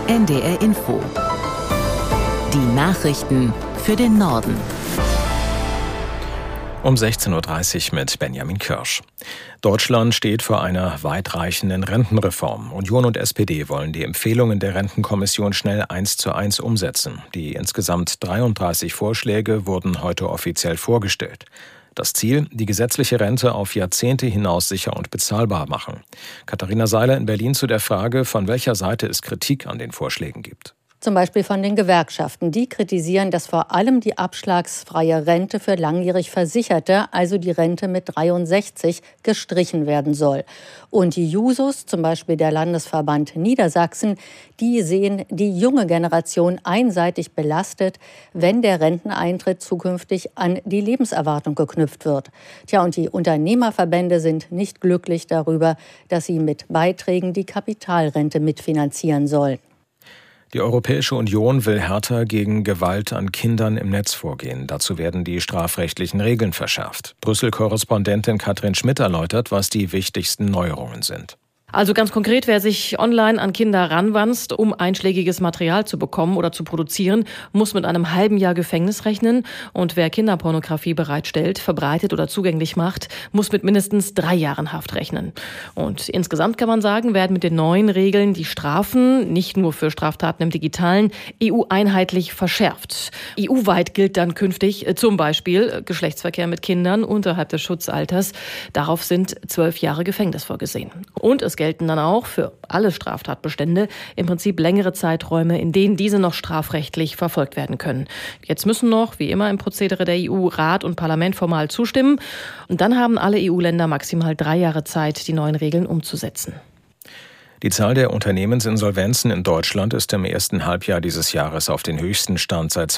NDR Info. Die Nachrichten für den Norden. Um 16.30 Uhr mit Benjamin Kirsch. Deutschland steht vor einer weitreichenden Rentenreform. Union und SPD wollen die Empfehlungen der Rentenkommission schnell 1:1 umsetzen. Die insgesamt 33 Vorschläge wurden heute offiziell vorgestellt. Das Ziel, die gesetzliche Rente auf Jahrzehnte hinaus sicher und bezahlbar machen. Katharina Seiler in Berlin zu der Frage, von welcher Seite es Kritik an den Vorschlägen gibt. Zum Beispiel von den Gewerkschaften. Die kritisieren, dass vor allem die abschlagsfreie Rente für langjährig Versicherte, also die Rente mit 63, gestrichen werden soll. Und die Jusos, zum Beispiel der Landesverband Niedersachsen, die sehen die junge Generation einseitig belastet, wenn der Renteneintritt zukünftig an die Lebenserwartung geknüpft wird. Und die Unternehmerverbände sind nicht glücklich darüber, dass sie mit Beiträgen die Kapitalrente mitfinanzieren sollen. Die Europäische Union will härter gegen Gewalt an Kindern im Netz vorgehen. Dazu werden die strafrechtlichen Regeln verschärft. Brüssel-Korrespondentin Katrin Schmidt erläutert, was die wichtigsten Neuerungen sind. Also ganz konkret, wer sich online an Kinder ranwanzt, um einschlägiges Material zu bekommen oder zu produzieren, muss mit einem halben Jahr Gefängnis rechnen. Und wer Kinderpornografie bereitstellt, verbreitet oder zugänglich macht, muss mit mindestens 3 Jahren Haft rechnen. Und insgesamt kann man sagen, werden mit den neuen Regeln die Strafen, nicht nur für Straftaten im Digitalen, EU-einheitlich verschärft. EU-weit gilt dann künftig zum Beispiel Geschlechtsverkehr mit Kindern unterhalb des Schutzalters. Darauf sind 12 Jahre Gefängnis vorgesehen. Und es gelten dann auch für alle Straftatbestände im Prinzip längere Zeiträume, in denen diese noch strafrechtlich verfolgt werden können. Jetzt müssen noch, wie immer im Prozedere der EU, Rat und Parlament formal zustimmen. Und dann haben alle EU-Länder maximal 3 Jahre Zeit, die neuen Regeln umzusetzen. Die Zahl der Unternehmensinsolvenzen in Deutschland ist im ersten Halbjahr dieses Jahres auf den höchsten Stand seit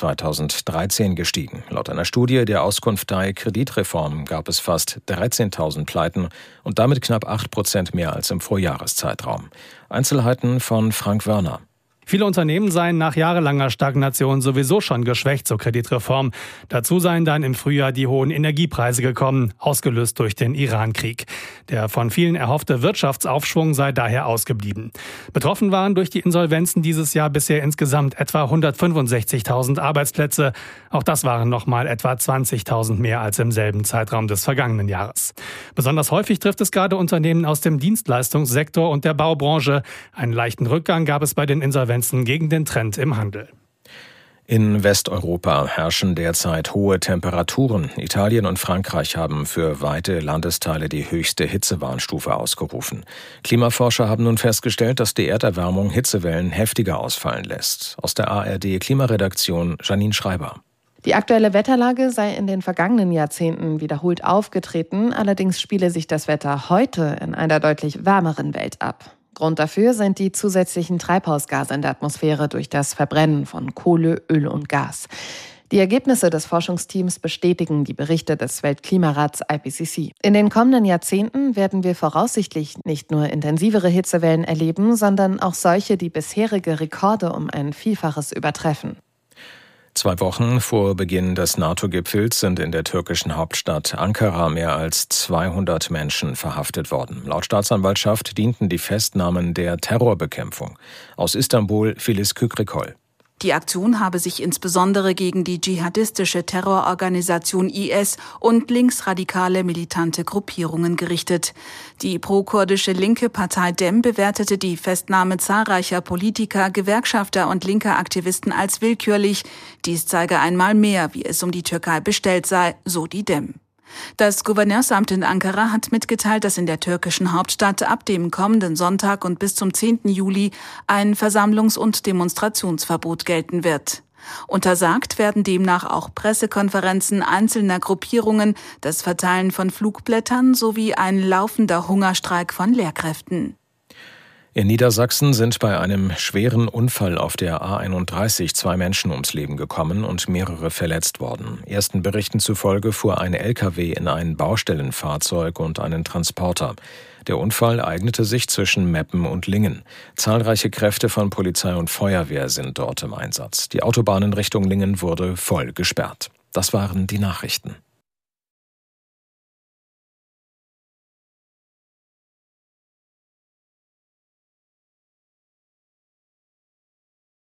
2013 gestiegen. Laut einer Studie der Auskunftei Kreditreform gab es fast 13.000 Pleiten und damit knapp 8% mehr als im Vorjahreszeitraum. Einzelheiten von Frank Wörner. Viele Unternehmen seien nach jahrelanger Stagnation sowieso schon geschwächt zur Kreditreform. Dazu seien dann im Frühjahr die hohen Energiepreise gekommen, ausgelöst durch den Iran-Krieg. Der von vielen erhoffte Wirtschaftsaufschwung sei daher ausgeblieben. Betroffen waren durch die Insolvenzen dieses Jahr bisher insgesamt etwa 165.000 Arbeitsplätze. Auch das waren nochmal etwa 20.000 mehr als im selben Zeitraum des vergangenen Jahres. Besonders häufig trifft es gerade Unternehmen aus dem Dienstleistungssektor und der Baubranche. Einen leichten Rückgang gab es bei den Insolvenzen gegen den Trend im Handel. In Westeuropa herrschen derzeit hohe Temperaturen. Italien und Frankreich haben für weite Landesteile die höchste Hitzewarnstufe ausgerufen. Klimaforscher haben nun festgestellt, dass die Erderwärmung Hitzewellen heftiger ausfallen lässt. Aus der ARD-Klimaredaktion Janine Schreiber. Die aktuelle Wetterlage sei in den vergangenen Jahrzehnten wiederholt aufgetreten. Allerdings spiele sich das Wetter heute in einer deutlich wärmeren Welt ab. Grund dafür sind die zusätzlichen Treibhausgase in der Atmosphäre durch das Verbrennen von Kohle, Öl und Gas. Die Ergebnisse des Forschungsteams bestätigen die Berichte des Weltklimarats IPCC. In den kommenden Jahrzehnten werden wir voraussichtlich nicht nur intensivere Hitzewellen erleben, sondern auch solche, die bisherige Rekorde um ein Vielfaches übertreffen. 2 Wochen vor Beginn des NATO-Gipfels sind in der türkischen Hauptstadt Ankara mehr als 200 Menschen verhaftet worden. Laut Staatsanwaltschaft dienten die Festnahmen der Terrorbekämpfung. Aus Istanbul Filiz Kükrikol. Die Aktion habe sich insbesondere gegen die dschihadistische Terrororganisation IS und linksradikale militante Gruppierungen gerichtet. Die pro-kurdische linke Partei DEM bewertete die Festnahme zahlreicher Politiker, Gewerkschafter und linker Aktivisten als willkürlich. Dies zeige einmal mehr, wie es um die Türkei bestellt sei, so die DEM. Das Gouverneursamt in Ankara hat mitgeteilt, dass in der türkischen Hauptstadt ab dem kommenden Sonntag und bis zum 10. Juli ein Versammlungs- und Demonstrationsverbot gelten wird. Untersagt werden demnach auch Pressekonferenzen einzelner Gruppierungen, das Verteilen von Flugblättern sowie ein laufender Hungerstreik von Lehrkräften. In Niedersachsen sind bei einem schweren Unfall auf der A31 2 Menschen ums Leben gekommen und mehrere verletzt worden. Ersten Berichten zufolge fuhr ein LKW in ein Baustellenfahrzeug und einen Transporter. Der Unfall ereignete sich zwischen Meppen und Lingen. Zahlreiche Kräfte von Polizei und Feuerwehr sind dort im Einsatz. Die Autobahn in Richtung Lingen wurde voll gesperrt. Das waren die Nachrichten.